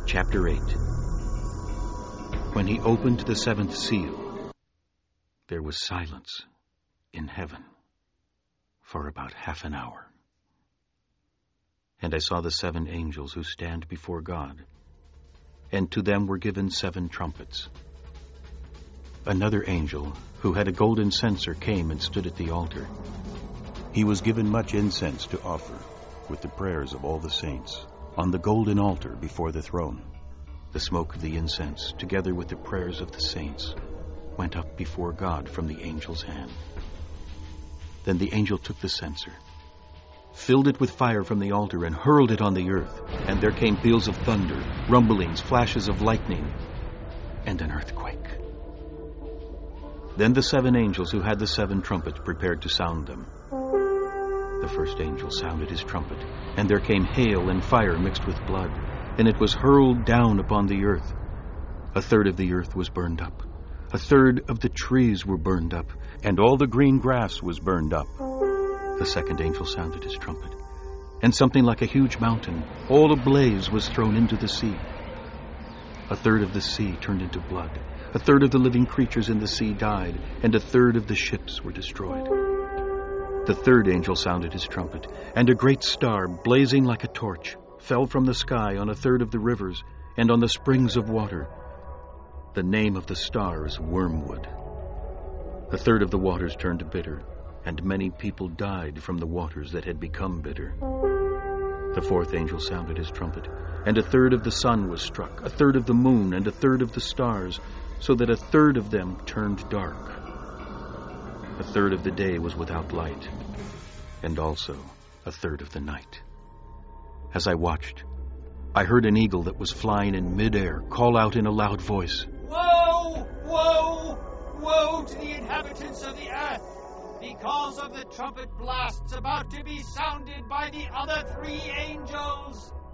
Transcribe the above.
Chapter 8. When he opened the seventh seal, there was silence in heaven for about half an hour. And I saw the 7 angels who stand before God, and to them were given 7 trumpets. Another angel, who had a golden censer, came and stood at the altar. He was given much incense to offer, with the prayers of all the saints, on the golden altar before the throne. The smoke of the incense, together with the prayers of the saints, went up before God from the angel's hand. Then the angel took the censer, filled it with fire from the altar, and hurled it on the earth. And there came peals of thunder, rumblings, flashes of lightning, and an earthquake. Then the 7 angels who had the 7 trumpets prepared to sound them. The first angel sounded his trumpet, and there came hail and fire mixed with blood, and it was hurled down upon the earth. 1/3 of the earth was burned up. 1/3 of the trees were burned up, and all the green grass was burned up. The second angel sounded his trumpet, and something like a huge mountain, all ablaze, was thrown into the sea. 1/3 of the sea turned into blood. 1/3 of the living creatures in the sea died, and 1/3 of the ships were destroyed. The third angel sounded his trumpet, and a great star, blazing like a torch, fell from the sky on 1/3 of the rivers and on the springs of water. The name of the star is Wormwood. 1/3 of the waters turned bitter, and many people died from the waters that had become bitter. The fourth angel sounded his trumpet, and 1/3 of the sun was struck, 1/3 of the moon, and 1/3 of the stars, so that 1/3 of them turned dark. 1/3 of the day was without light, and also 1/3 of the night. As I watched, I heard an eagle that was flying in midair call out in a loud voice, "Woe! Woe! Woe to the inhabitants of the earth, because of the trumpet blasts about to be sounded by the other 3 angels!